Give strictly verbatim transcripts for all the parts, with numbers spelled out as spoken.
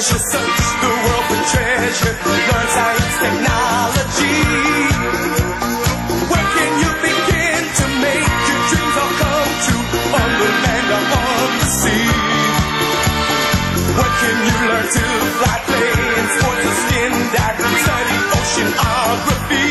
she'll search the world for treasure, learn science, technology. Where can you begin to make your dreams all come true, on the land or on the sea? Where can you learn to fly planes, sports or skin dive, study oceanography?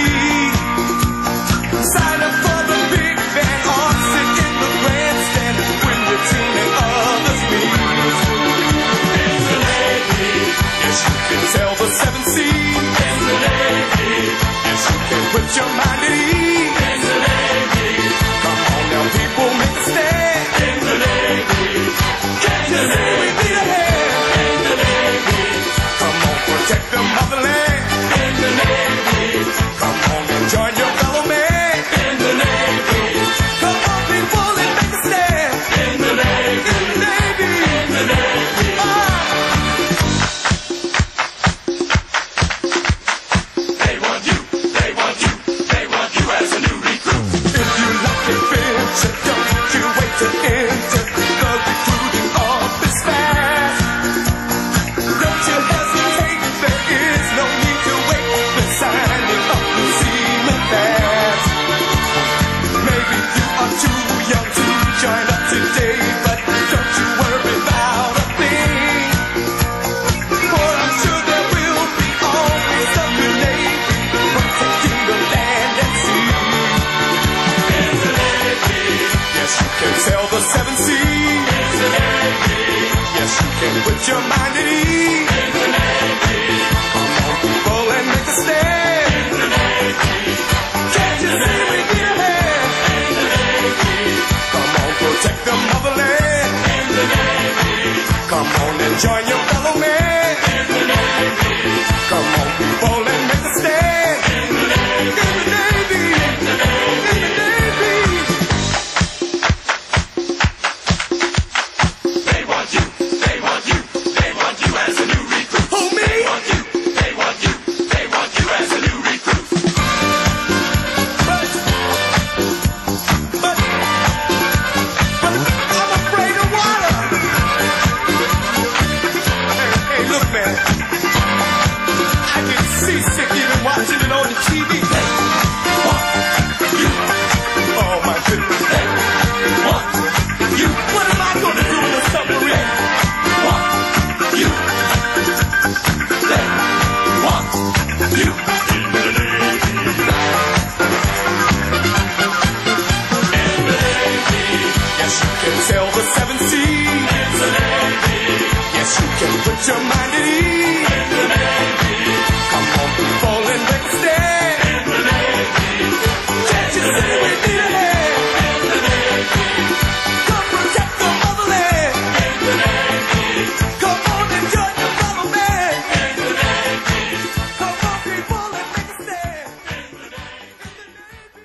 Sign up for the big band or sit in the grandstand when the tune and others meet. In the Navy, yes you can sail the seven seas. In the Navy, yes you can put your mind at ease. In the Navy, come on now people, make a stand. In the Navy, can't you see we need a hand? In the Navy, come on protect the motherland. In the Navy, come on and join your fellow man. In the Navy, come on people and make a stand. In the Navy, in the Navy, in the Navy. Ah. They want you, they want you, they want you as a new recruit. If you like adventure, don't you wait to enter the recruiting office fast. Don't you hesitate, there is no need to wait. The signing up the seaman fast. Maybe you are too young to join up today, but don't you worry about a thing. For I'm sure there will be always a good Navy protecting the land and sea. In the Navy, yes you can sail the seven seas. In the Navy, yes you can put your mind at ease. In the Navy, come on people and make a stand. In the Navy, can't you see we need a hand? In the Navy, come on protect the motherland. In the Navy, come on and join your fellow man. In the Navy, come on people and make a stand. In the Navy, in the Navy, in the Navy, in the Navy. They want you, they want you, they want you as a new recruit. Who, me? They want you, they want you, they want you as a new recruit. But, but, but I'm afraid of water. Hey, hey, look, man. I get seasick even watching it on the T V. They want you. Oh, my goodness. They want you. What am I going to do in a submarine? Want you. They want you. In the Navy. In the Navy. Yes, you can sail the seven seas. In the Navy. Yes, you can put your mind at ease. In the Navy. Come on, people, and make a stand. In the Navy. Can't you see we need a hand? In the Navy. Come protect the motherland. In the Navy. Come on and join your fellow man. In the Navy. Come on, people, and make a stand. In the Navy.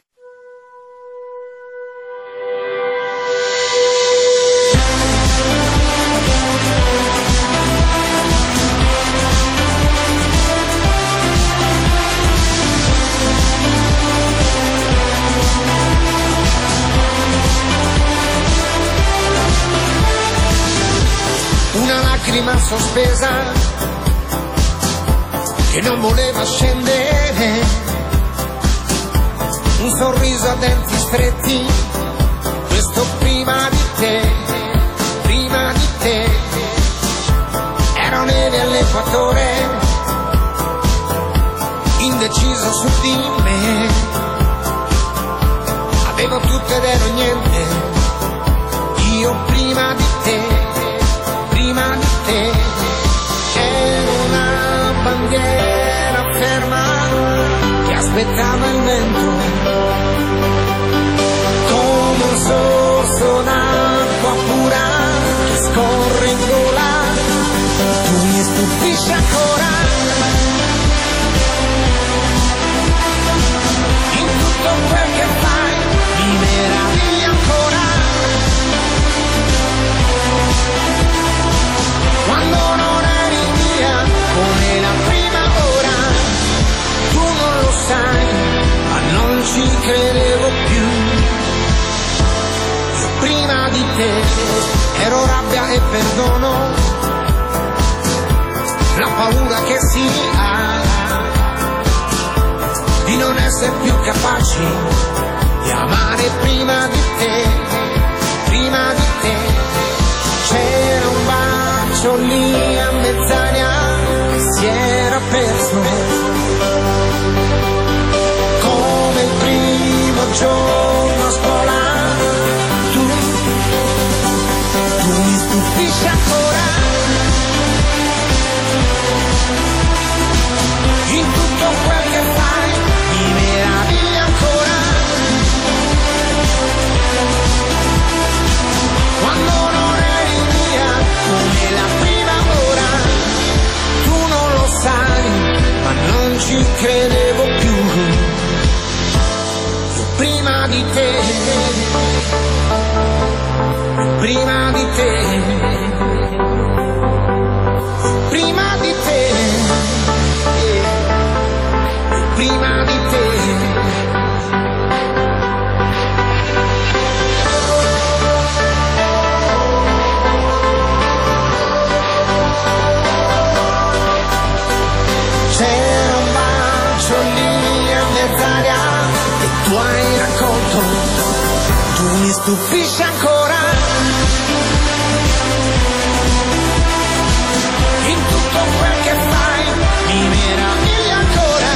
Una lacrima sospesa che non voleva scendere, un sorriso a denti stretti, questo prima di te, prima di te. Ero neve all'equatore, indeciso su di me, avevo tutto ed ero niente, io prima di te. Prima di te ero una bandiera ferma che aspettava il vento, come un sorso d'acqua pura che scorre in gola. Tu mi stupisci ancora in tutto quel che fai, mi meravigli ancora. Quando non eri via come la prima ora, tu non lo sai, ma non ci credevo più. Io prima di te ero rabbia e perdono, la paura che si ha di non essere più capaci di amare prima di te, prima di te. C'era un bacio lì a mezz'aria che si era perso, come il primo giorno a scuola. Tu, tu mi stupisci ancora, in tutto quel che fai mi meraviglia ancora. Quando non eri mia come la prima ora, tu non lo sai, ma non ci credevo più. Io prima di te, prima di te, prima di te, prima di te. C'era un bacio lì a mezz'aria e tu hai raccolto, tu mi stupisci ancora, in tutto quel che fai mi meraviglia ancora.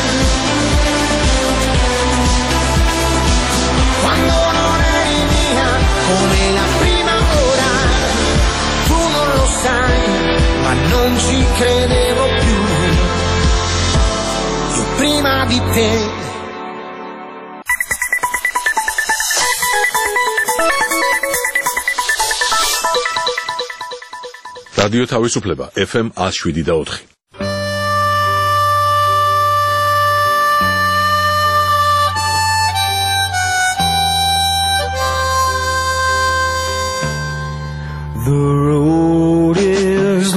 Quando non eri mia come la prima ora, tu non lo sai, ma non ci credevo più. Io prima di te. რადიო თავისუფლება ეფ ემ one oh seven და four. The road is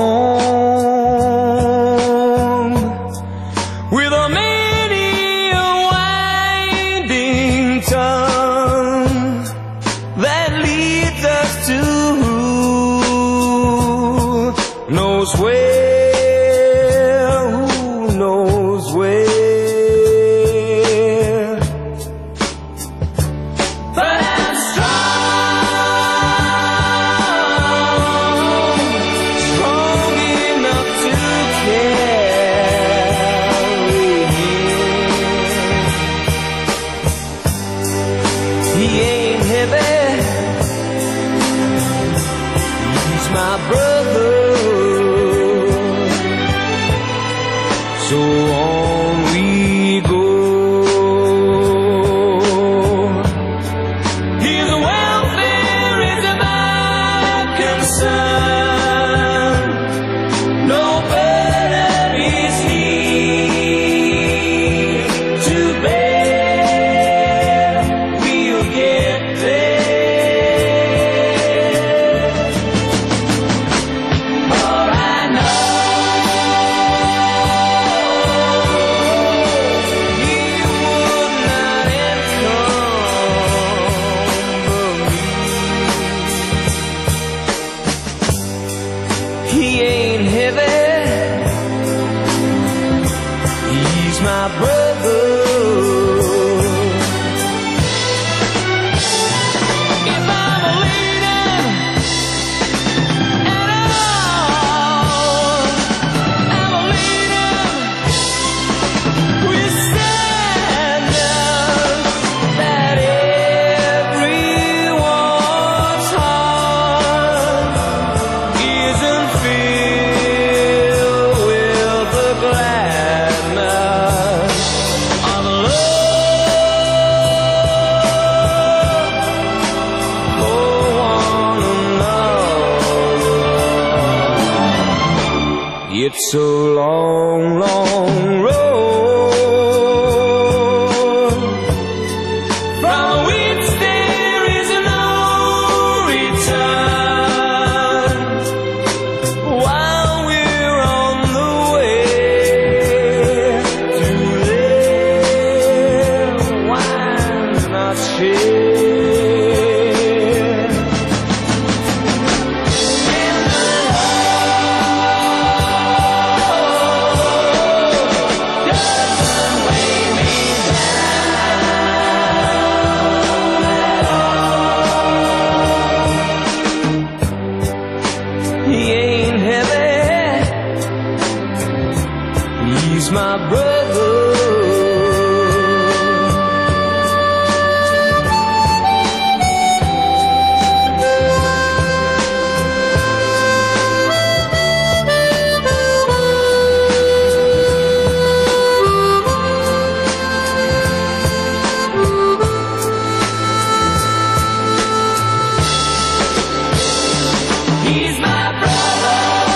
long with a many a winding tongue that leads us to knows where, who knows where. But I'm strong, strong enough to carry him. He ain't heavy, he's my brother. So on we go. His welfare is my concern. No burden is he to bear. We'll get there. For I know he ain't heavy, he's my brother. If I'm a leader at all, I'm a leader with standards that everyone's heart isn't filled with the gladness of love for one another. It's a long, long road from which there is no return. While we're on the way to live, why not share? In the heart He's my brother.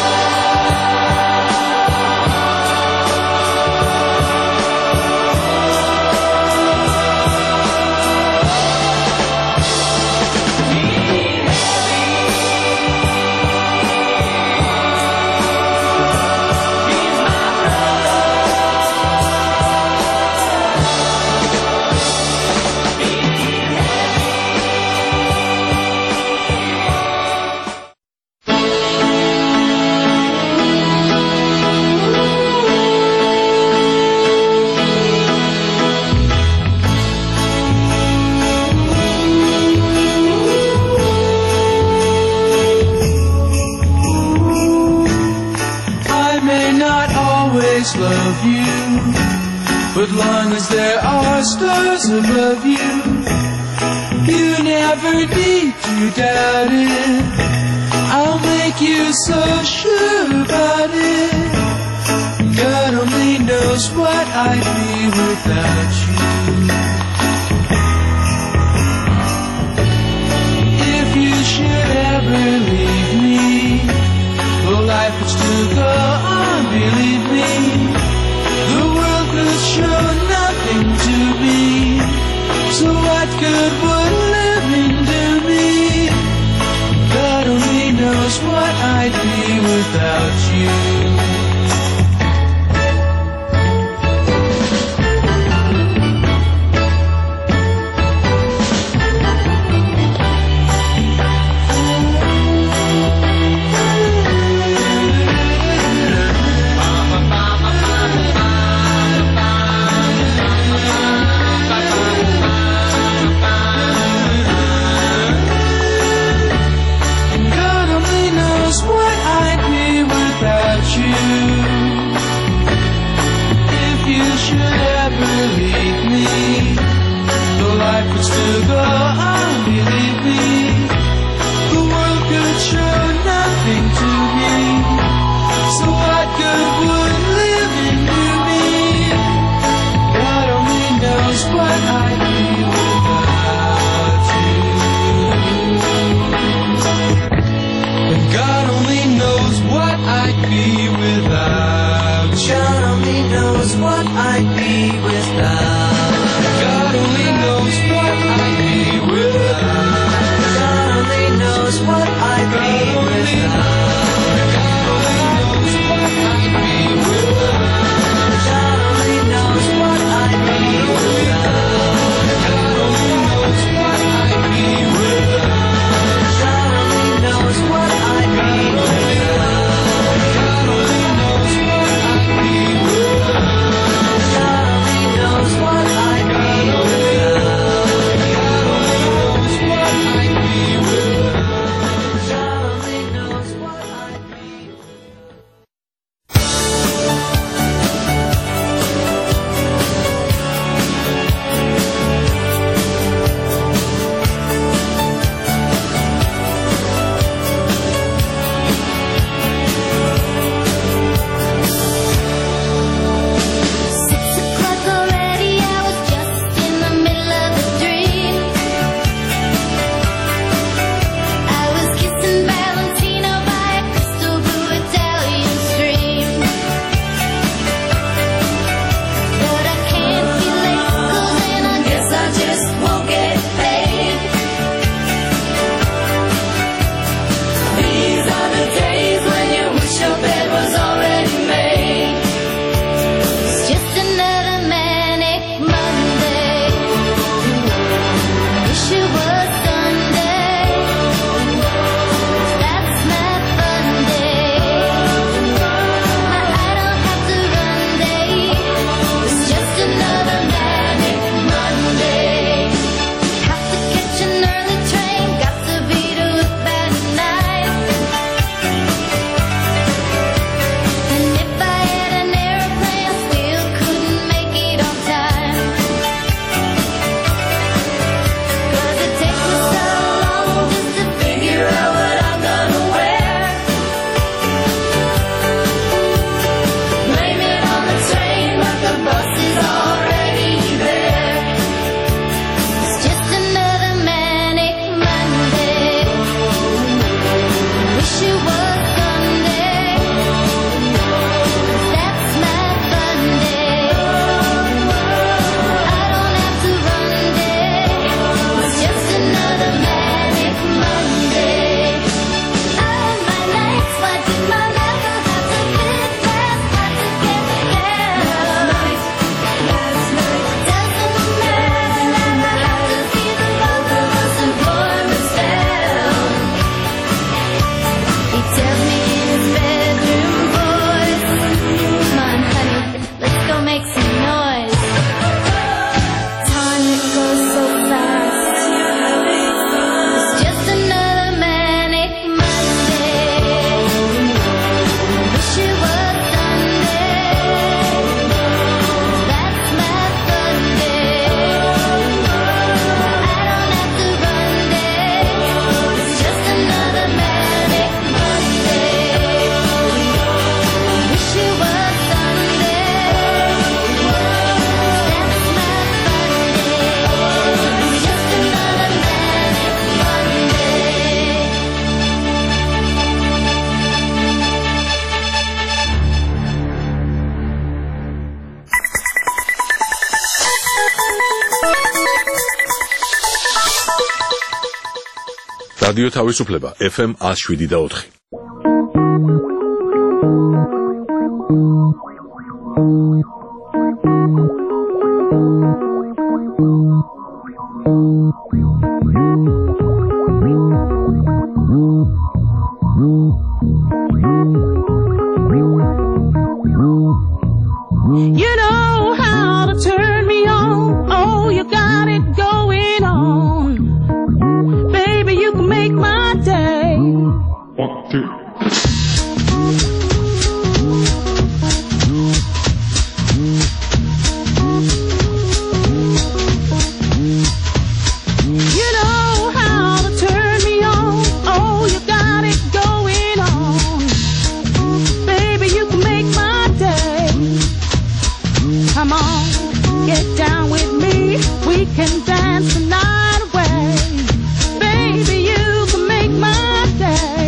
Love you, but long as there are stars above you, you never need to doubt it. I'll make you so sure about it. God only knows what I'd be without you. If you should ever leave me, well, life would still go on, believe me. The world could show nothing to me, so what good would living do me? God only knows what I'd be without you. What I'd be without რადიო თავისუფლება ეფ ემ one oh seven და four. You know how to turn me on. Oh, you got it going on. Baby, you can make my day. One, two. You know how to turn me on. Oh, you got it going on. Baby, you can make my day. Come on, get down with me. We can dance the night away. Baby, you can make my day.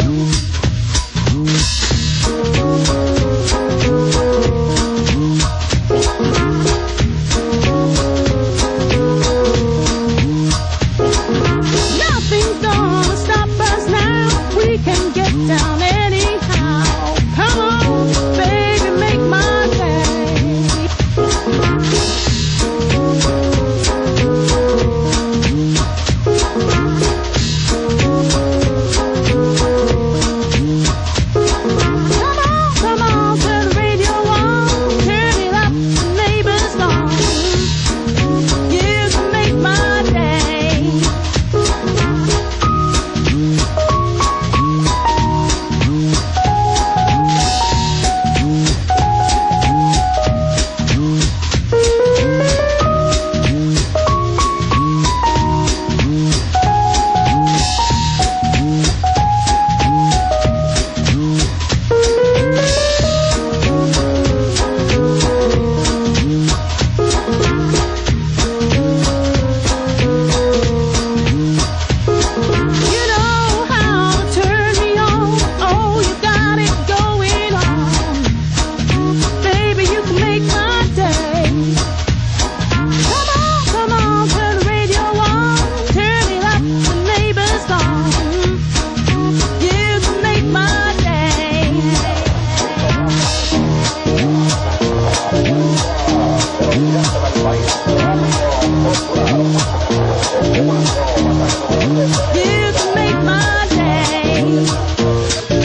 Nothing's gonna stop us now. We can get down anyhow. Come on, baby, make my day. Come on, come on, turn the radio on. Turn it up, the neighbors gone. You can make my day. You know how to turn me on. Oh, you got it going on. Baby, you can make my day. Come on, come on, turn the radio on. Turn it up, the neighbors gone. You can make my day. You can make my day.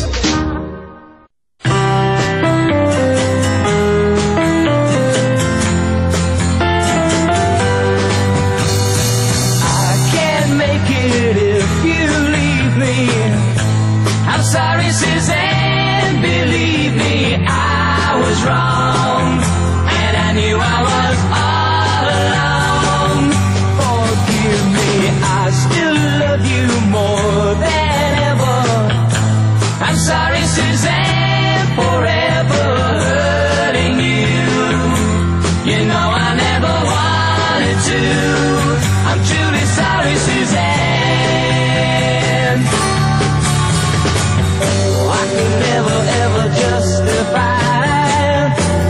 I can't make it if you leave me. I'm sorry, Suzanne, believe me, I was wrong, and I knew I was all alone. Forgive me, I still love you more than ever. I'm sorry, Suzanne, forever hurting you. You know I never wanted to. I'm truly sorry, Suzanne. Oh, I can never ever justify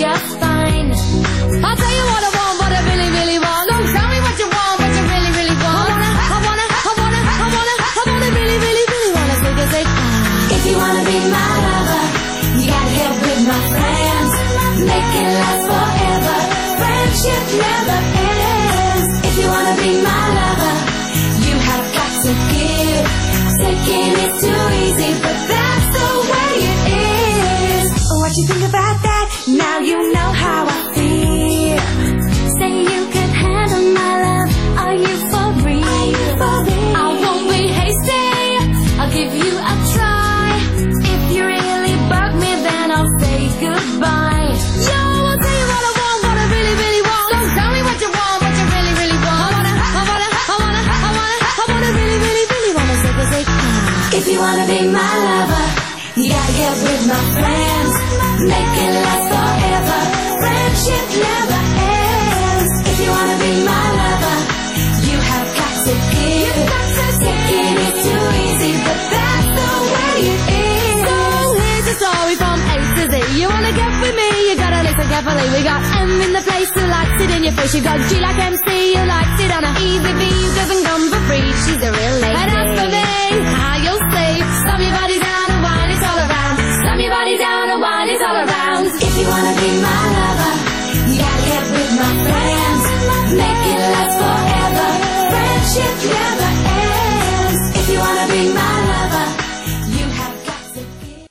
just fine. I'll tell you what I want, what I really, really want. Don't tell me what you want, what you really, really want. I wanna, I wanna, I wanna, I wanna, I wanna really, really, really wanna say, say, say. If you wanna be my lover, you gotta get with my friends. Make it last forever. Friendship never ends. If you wanna be my lover, you have got to give. Taking it too easy, but that's the way it is. What you think about that? Now you know how I feel. Say you can handle my love. Are you for real? Are you for real? I won't be hasty. I'll give you a try. If you really bug me, then I'll say goodbye. Yo, I'll tell you what I want, what I really, really want. So tell me what you want, what you really, really want. I wanna, I wanna, I wanna, I wanna, I wanna really, really, really wanna say, say, ah. If you wanna be my lover, you gotta get with my friends. Make it last forever. Friendship never ends. If you wanna be my lover, you have got to give. Taking it too easy, but that's the way it is. So here's a story from A to Z. You wanna get with me, you gotta listen carefully. We got M in the place who likes it in your face. You got G like M C, who likes it on a easy B, who doesn't come for free. She's a real lady. And as for me, how you'll see, slam your body down and wine it all around. Slam your body down and wine it all around. If you wanna be my lover, you gotta get with my friends. Make it last forever. Friendship never ends. If you wanna be my lover, you have got to give.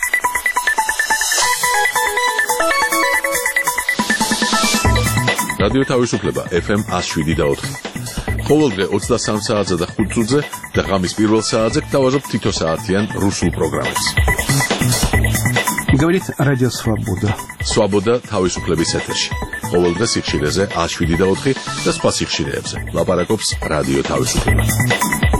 რადიო თავისუფლება ეფ ემ one oh seven და four. ყოველდღე ოცდასამ საათზე და ხუთ წუთზე და ღამის პირველ საათზე გთავაზობ თითო საათიან რუსულ პროგრამებს. Говорит Радио Свобода. Свобода თავისუფლების ეთერში. ყოველდღე სიხშირეზე one oh seven და four და სხვა სიხშირეებზე. ლაპარაკობს რადიო თავისუფლება.